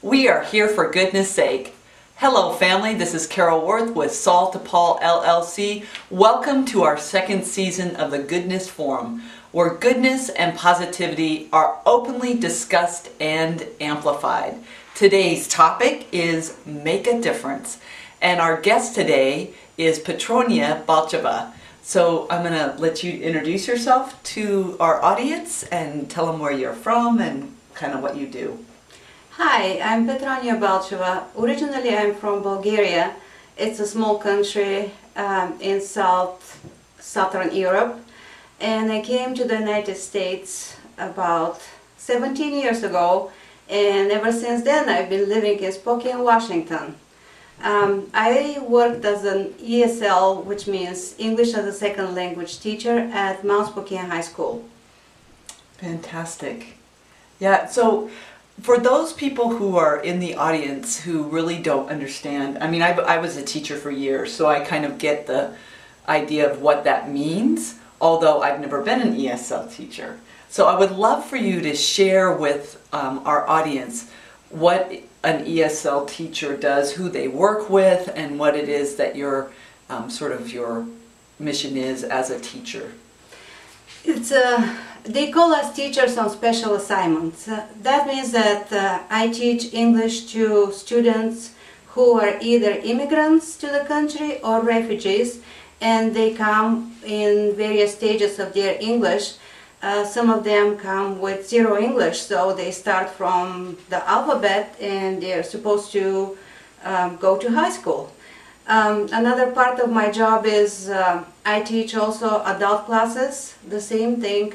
We are here for goodness sake. Hello family, this is Carol Worth with Saul to Paul LLC. Welcome to our second season of the Goodness Forum, where goodness and positivity are openly discussed and amplified. Today's topic is Make a Difference, and our guest today is Petronia Balcheva. So I'm going to let you introduce yourself to our audience and tell them where you're from and kind of what you do. Hi, I'm Petronia Balcheva. Originally I'm from Bulgaria. It's a small country in southern Europe, and I came to the United States about 17 years ago, and ever since then I've been living in Spokane, Washington. I worked as an ESL, which means English as a Second Language teacher at Mount Spokane High School. Fantastic. Yeah, so for those people who are in the audience who really don't understand, I mean, I was a teacher for years, so I kind of get the idea of what that means, although I've never been an ESL teacher. So I would love for you to share with our audience what an ESL teacher does, who they work with, and what it is that your your mission is as a teacher. They call us teachers on special assignments. That means that I teach English to students who are either immigrants to the country or refugees, and they come in various stages of their English. Some of them come with zero English, so they start from the alphabet and they're supposed to go to high school. Another part of my job is I teach also adult classes, the same thing,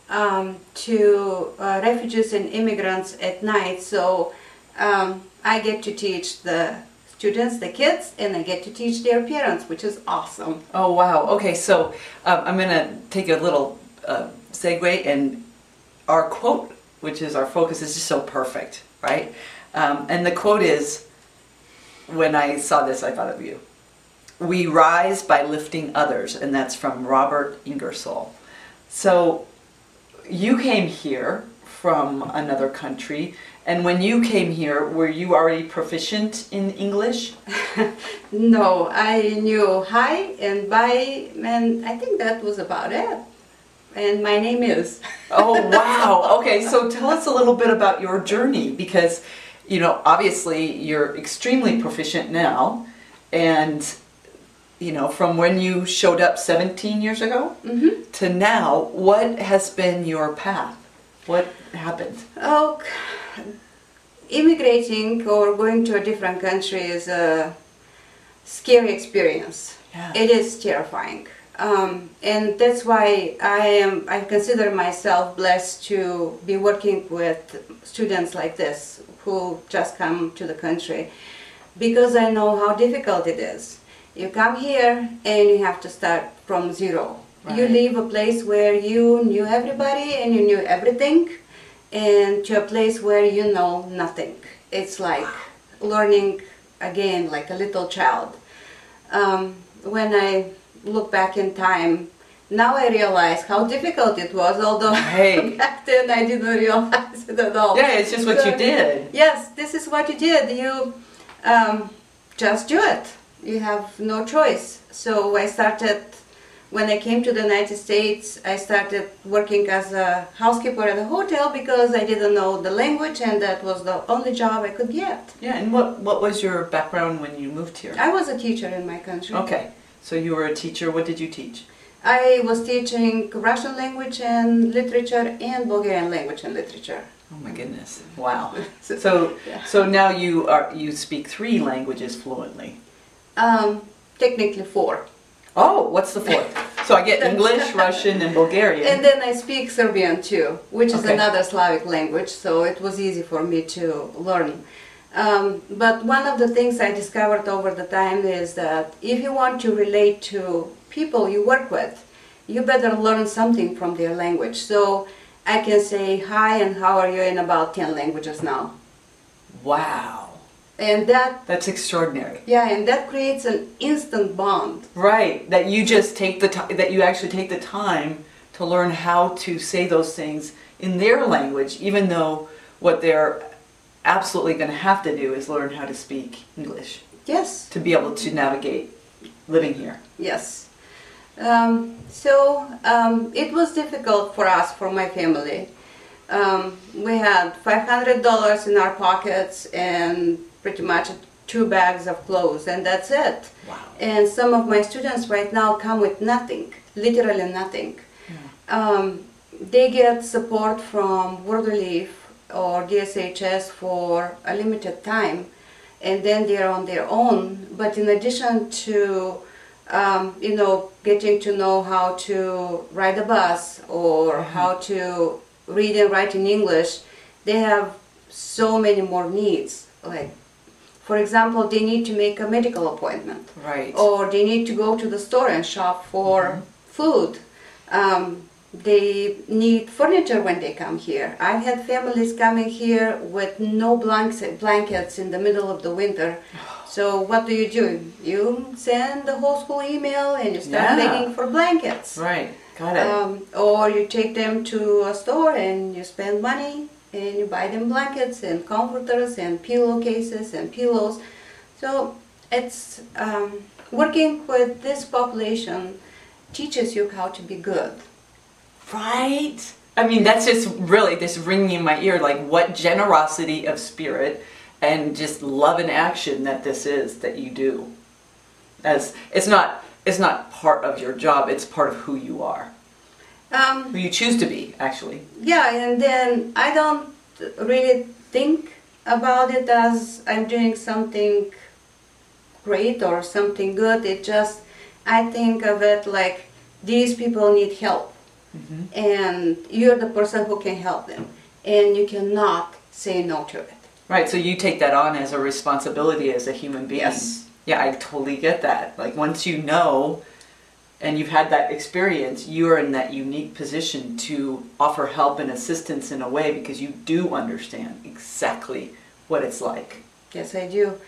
to refugees and immigrants at night. So I get to teach the students, the kids, and I get to teach their parents, which is awesome. Oh wow, okay, so I'm going to take a little segue, and our quote, which is our focus, is just so perfect, right? And the quote is, when I saw this I thought of you. We rise by lifting others, and that's from Robert Ingersoll. So you came here from another country, and when you came here, were you already proficient in English? No, I knew hi and bye, and I think that was about it. And my name is. Oh wow, okay, so tell us a little bit about your journey, because you know, obviously you're extremely proficient now, and you know, from when you showed up 17 years ago to now, what has been your path? What happened? Oh, immigrating or going to a different country is a scary experience. Yeah. It is terrifying. And that's why I consider myself blessed to be working with students like this who just come to the country, because I know how difficult it is. You come here and you have to start from zero. Right. You leave a place where you knew everybody and you knew everything, and to a place where you know nothing. It's like learning again like a little child. When I look back in time, now I realize how difficult it was, although back then I didn't realize it at all. Yeah, it's just what you did. Yes, this is what you did. You just do it. You have no choice. So I started, when I came to the United States, I started working as a housekeeper at a hotel because I didn't know the language, and that was the only job I could get. Yeah, and what was your background when you moved here? I was a teacher in my country. Okay. So you were a teacher. What did you teach? I was teaching Russian language and literature and Bulgarian language and literature. Oh my goodness! Wow. So now you speak 3 languages fluently. Technically 4. Oh, what's the 4th? So I get English, Russian, and Bulgarian. And then I speak Serbian too, which is Okay. another Slavic language. So it was easy for me to learn. But one of the things I discovered over the time is that if you want to relate to people you work with, you better learn something from their language. So I can say hi and how are you in about 10 languages now. Wow. And that's extraordinary. Yeah, and that creates an instant bond. Right, that you just take the time, that you actually take the time to learn how to say those things in their language, even though what they're absolutely going to have to do is learn how to speak English Yes. to be able to navigate living here. Yes. It was difficult for us, for my family. We had $500 in our pockets and pretty much 2 bags of clothes, and that's it. Wow. And some of my students right now come with nothing, literally nothing. They get support from World Relief or DSHS for a limited time, and then they're on their own. But in addition to getting to know how to ride a bus or how to read and write in English, they have so many more needs. Like, for example, they need to make a medical appointment, Right. or they need to go to the store and shop for food. They need furniture when they come here. I've had families coming here with no blankets in the middle of the winter. So what do? You send the whole school email and you start begging for blankets. Right. Got it. Or you take them to a store and you spend money and you buy them blankets and comforters and pillowcases and pillows. So it's working with this population teaches you how to be good. Right? I mean, that's just really just ringing in my ear, like what generosity of spirit and just love and action that this is that you do. As it's not part of your job, it's part of who you are. Who you choose to be, actually. Yeah, and then I don't really think about it as I'm doing something great or something good. It just, I think of it like these people need help. And you're the person who can help them, and you cannot say no to it. Right, so you take that on as a responsibility as a human being. Yes. Yeah, I totally get that. Like once you know and you've had that experience, you're in that unique position to offer help and assistance in a way because you do understand exactly what it's like. Yes, I do.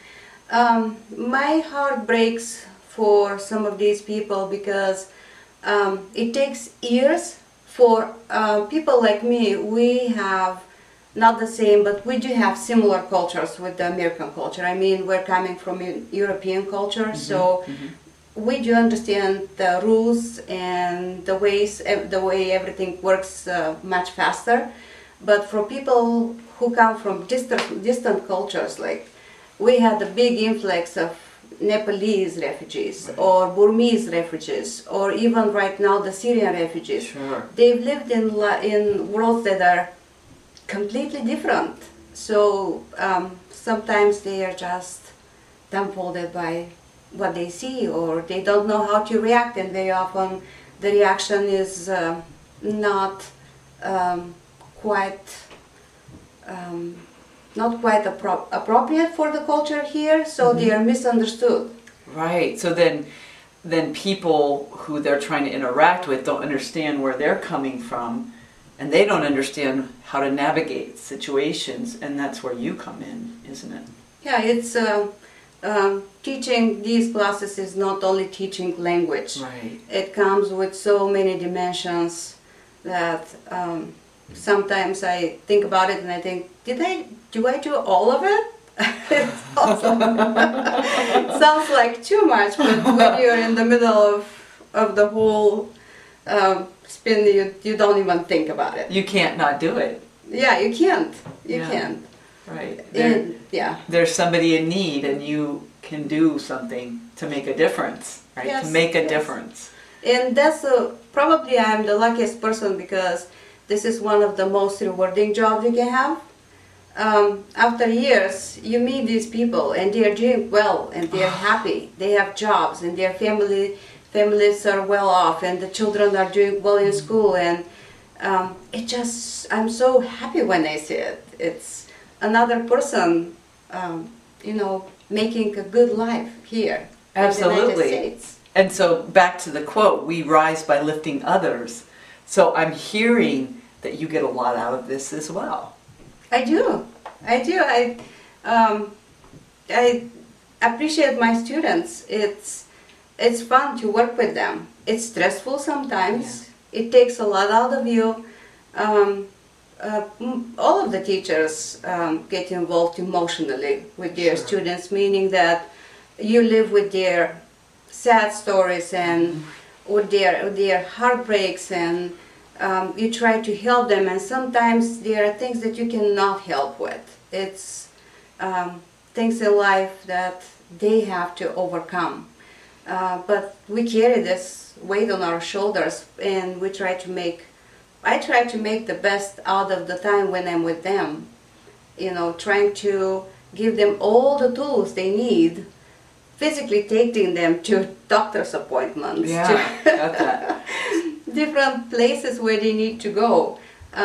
My heart breaks for some of these people because it takes years for people like me. We have not the same, but we do have similar cultures with the American culture. I mean, we're coming from European culture, so we do understand the rules and the way everything works much faster. But for people who come from distant cultures, like we had a big influx of Nepalese refugees or Burmese refugees, or even right now the Syrian refugees. Sure. They've lived in worlds that are completely different. So sometimes they are just dumbfounded by what they see, or they don't know how to react, and very often the reaction is not quite appropriate for the culture here, so they are misunderstood. Right. So then people who they're trying to interact with don't understand where they're coming from, and they don't understand how to navigate situations, and that's where you come in, isn't it? Yeah, it's teaching these classes is not only teaching language. Right. It comes with so many dimensions that sometimes I think about it and I think, do I do all of it? It sounds like too much, but when you're in the middle of the whole spin, you don't even think about it. You can't not do it. Yeah, you can't. You Yeah. can't. Right. Yeah. There's somebody in need, and you can do something to make a difference, right? Yes, To make a yes. difference. And that's probably I'm the luckiest person because this is one of the most rewarding jobs you can have. After years, you meet these people and they are doing well and they are happy. They have jobs and their families are well off and the children are doing well in school, and I'm so happy when I see it. It's another person, making a good life here in the United Absolutely. States. And so back to the quote, we rise by lifting others. So I'm hearing that you get a lot out of this as well. I do. I appreciate my students. It's fun to work with them. It's stressful sometimes. It takes a lot out of you. all of the teachers get involved emotionally with their Sure. students, meaning that you live with their sad stories and with their heartbreaks, and you try to help them, and sometimes there are things that you cannot help with. It's things in life that they have to overcome. But we carry this weight on our shoulders, and we try to make I try to make the best out of the time when I'm with them, you know, trying to give them all the tools they need, physically taking them to doctor's appointments, Yeah, got that. to different places where they need to go.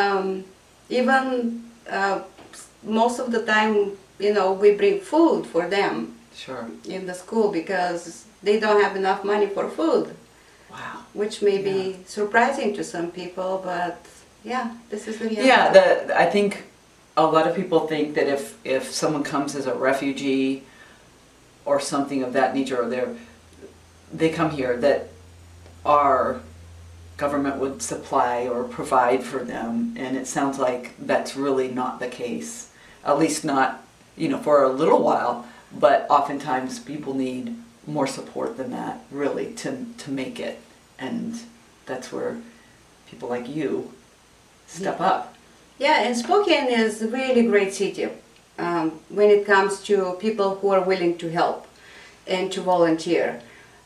Even most of the time, you know, we bring food for them Sure. in the school because they don't have enough money for food. Wow. Which may be surprising to some people, but yeah, this is the reality. Yeah, I think a lot of people think that if someone comes as a refugee or something of that nature, or they come here, that our government would supply or provide for them, and it sounds like that's really not the case. At least not, you know, for a little while, but oftentimes people need more support than that, really, to make it. And that's where people like you step up. Yeah, and Spokane is a really great city when it comes to people who are willing to help and to volunteer.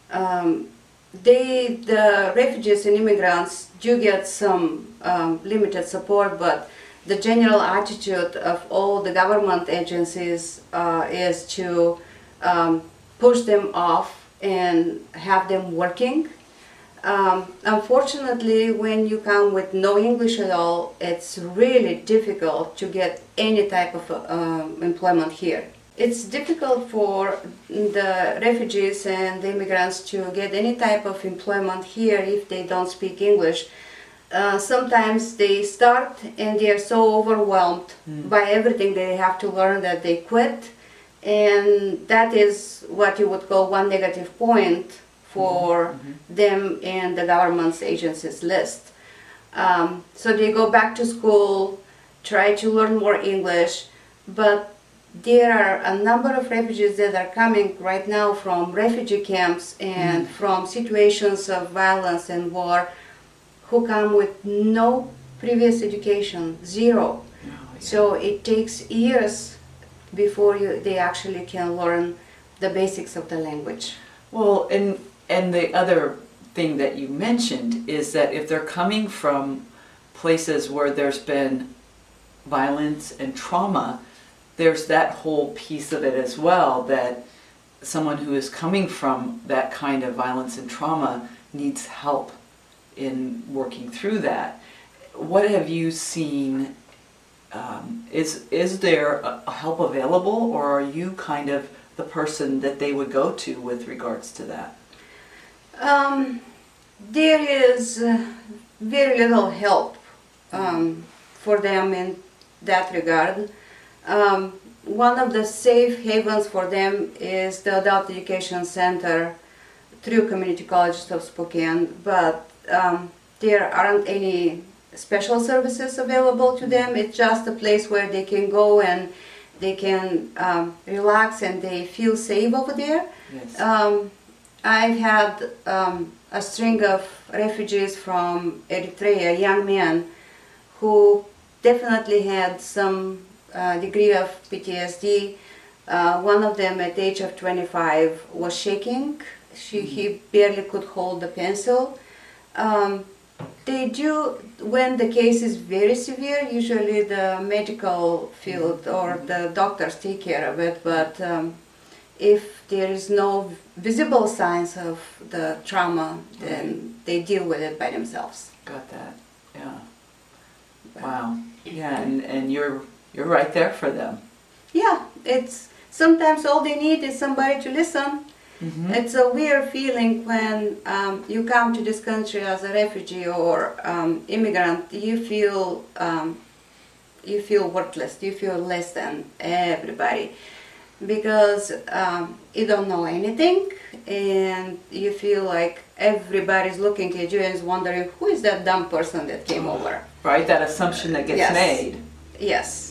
The refugees and immigrants do get some limited support, but the general attitude of all the government agencies is to push them off and have them working. Unfortunately, when you come with no English at all, it's really difficult to get any type of employment here. It's difficult for the refugees and the immigrants to get any type of employment here if they don't speak English. Sometimes they start and they are so overwhelmed by everything they have to learn that they quit, and that is what you would call one negative point for them in the government's agencies list. So they go back to school, try to learn more English, but there are a number of refugees that are coming right now from refugee camps and from situations of violence and war who come with no previous education, zero. Yeah. So it takes years before they actually can learn the basics of the language. Well, and the other thing that you mentioned is that if they're coming from places where there's been violence and trauma, there's that whole piece of it as well, that someone who is coming from that kind of violence and trauma needs help in working through that. What have you seen? Is there a help available, or are you kind of the person that they would go to with regards to that? There is very little help for them in that regard. One of the safe havens for them is the Adult Education Center through Community Colleges of Spokane, but there aren't any special services available to them. It's just a place where they can go and they can relax and they feel safe over there. Yes. I've had a string of refugees from Eritrea, young men, who definitely had some degree of PTSD. One of them at the age of 25 was shaking. He barely could hold the pencil. They do, when the case is very severe, usually the medical field or the doctors take care of it, but if there is no visible signs of the trauma, then they deal with it by themselves. Got that. Yeah. Wow. Yeah, and you're right there for them. Yeah, it's sometimes all they need is somebody to listen. It's a weird feeling when you come to this country as a refugee or immigrant. You feel worthless. You feel less than everybody because you don't know anything, and you feel like everybody's looking at you and is wondering who is that dumb person that came over. Right, that assumption that gets Yes. made. Yes.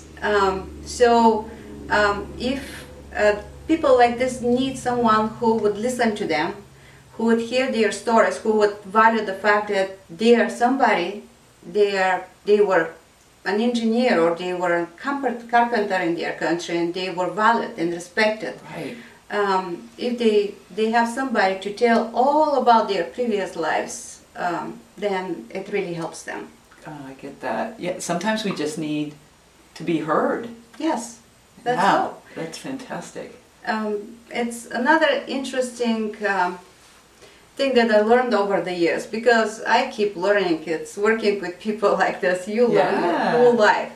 If people like this need someone who would listen to them, who would hear their stories, who would value the fact that they are somebody, they were an engineer or they were a carpenter in their country and they were valued and respected. Right. If they have somebody to tell all about their previous lives, then it really helps them. I get that. Yeah, sometimes we just need to be heard. Yes, that's Wow, all. that's fantastic. It's another interesting thing that I learned over the years, because I keep learning. It's working with people like this. You learn your Yeah. whole life.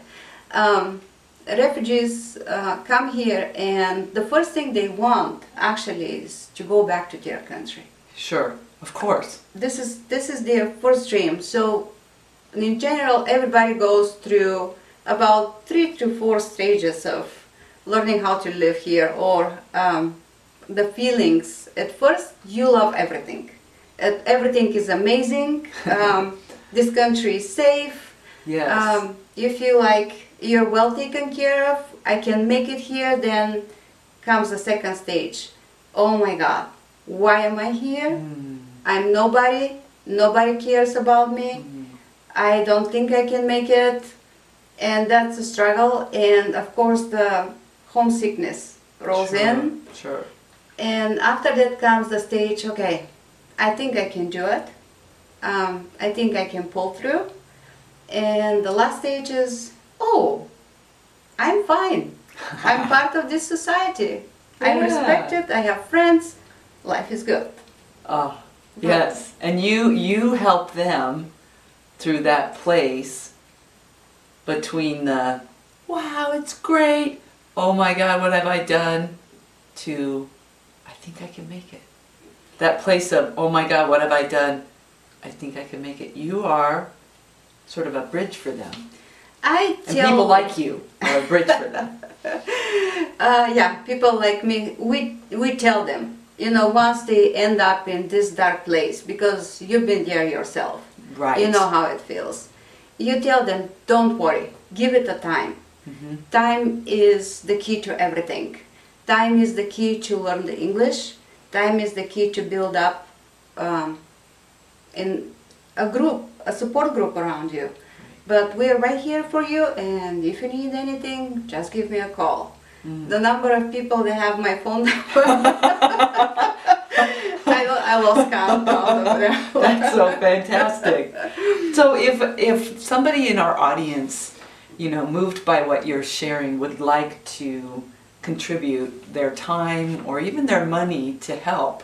Refugees come here, and the first thing they want actually is to go back to their country. Sure, of course. This is their first dream. So in general, everybody goes through about 3 to 4 stages of learning how to live here, or the feelings. At first, you love everything. Everything is amazing. This country is safe. Yes. You feel like you're well taken care of. I can make it here. Then comes the second stage. Oh my God, why am I here? I'm nobody. Nobody cares about me. I don't think I can make it. And that's a struggle. And of course, the homesickness rolls in. Sure. And after that comes the stage, okay, I think I can do it. I think I can pull through. And the last stage is, oh, I'm fine. I'm part of this society. I'm Yeah. respected. I have friends. Life is good. Oh, yes. And you help them through that place between the, wow, it's great, oh my God, what have I done, to, I think I can make it. That place of, oh my God, what have I done, I think I can make it. You are sort of a bridge for them. I And tell people like you are a bridge for them. yeah, people like me, we tell them, you know, once they end up in this dark place, because you've been there yourself, Right. you know how it feels. You tell them, don't worry, give it a time. Time is the key to everything. Time is the key to learn the English. Time is the key to build up in a group, a support group around you. But we're right here for you, and if you need anything, just give me a call. The number of people that have my phone number, I lost count of them. That's so fantastic. So if somebody in our audience, you know, moved by what you're sharing, would like to contribute their time or even their money to help,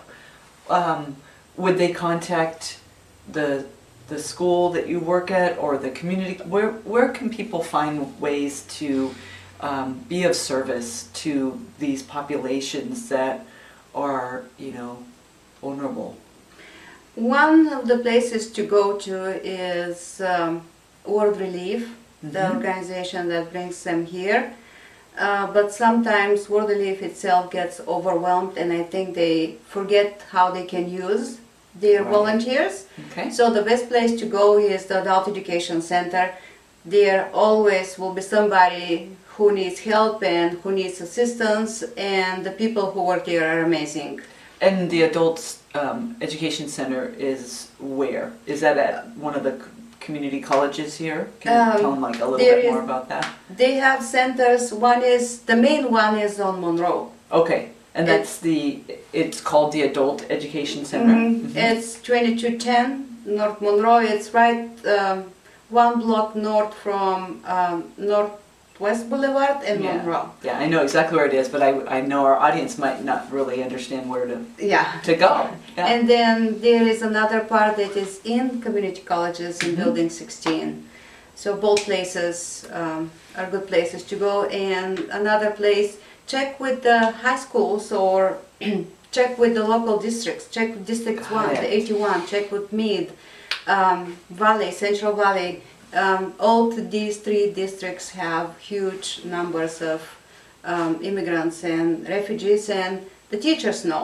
would they contact the school that you work at or the community? Where can people find ways to be of service to these populations that are, you know, vulnerable? One of the places to go to is World Relief, the organization that brings them here. But sometimes World Relief itself gets overwhelmed, and I think they forget how they can use their Right. volunteers. Okay. So the best place to go is the Adult Education Center. There always will be somebody who needs help and who needs assistance, and the people who work there are amazing. And the Adults Education Center is where? Is that at one of the community colleges here? Can you tell them like a little there bit more is- about that? They have centers. The main one is on Monroe. Okay, and that's it's called the Adult Education Center? It's 2210 North Monroe. It's right one block north from Northwest Boulevard and Yeah. Monroe. Yeah, I know exactly where it is, but I know our audience might not really understand where Yeah. to go. Yeah. And then there is another part that is in community colleges in Building 16. So both places are good places to go. And another place, check with the high schools or check with the local districts. Check with District Got 1, it. the 81, check with Meade, Valley, Central Valley. All these 3 districts have huge numbers of immigrants and refugees, and the teachers know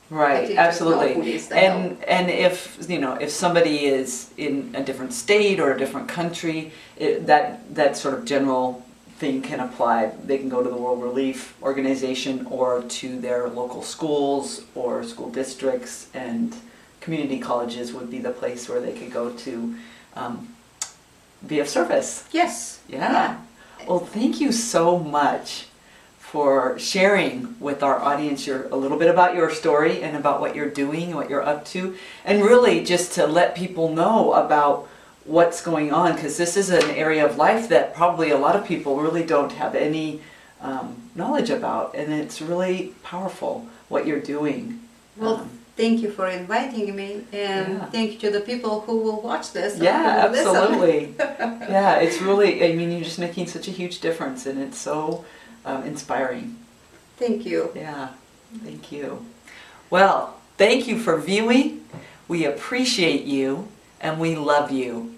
Right, teachers absolutely. know who needs the help. And if if somebody is in a different state or a different country, that sort of general thing can apply. They can go to the World Relief Organization or to their local schools or school districts, and community colleges would be the place where they could go to be of service. Yes. Yeah. Well, thank you so much for sharing with our audience a little bit about your story and about what you're doing, what you're up to, and really just to let people know about what's going on, because this is an area of life that probably a lot of people really don't have any knowledge about, and it's really powerful what you're doing. Well, thank you for inviting me, and thank you to the people who will watch this. Yeah, who will listen. absolutely. Yeah, it's really, I mean, you're just making such a huge difference, and it's so inspiring. Thank you. Yeah, thank you. Well, thank you for viewing. We appreciate you, and we love you.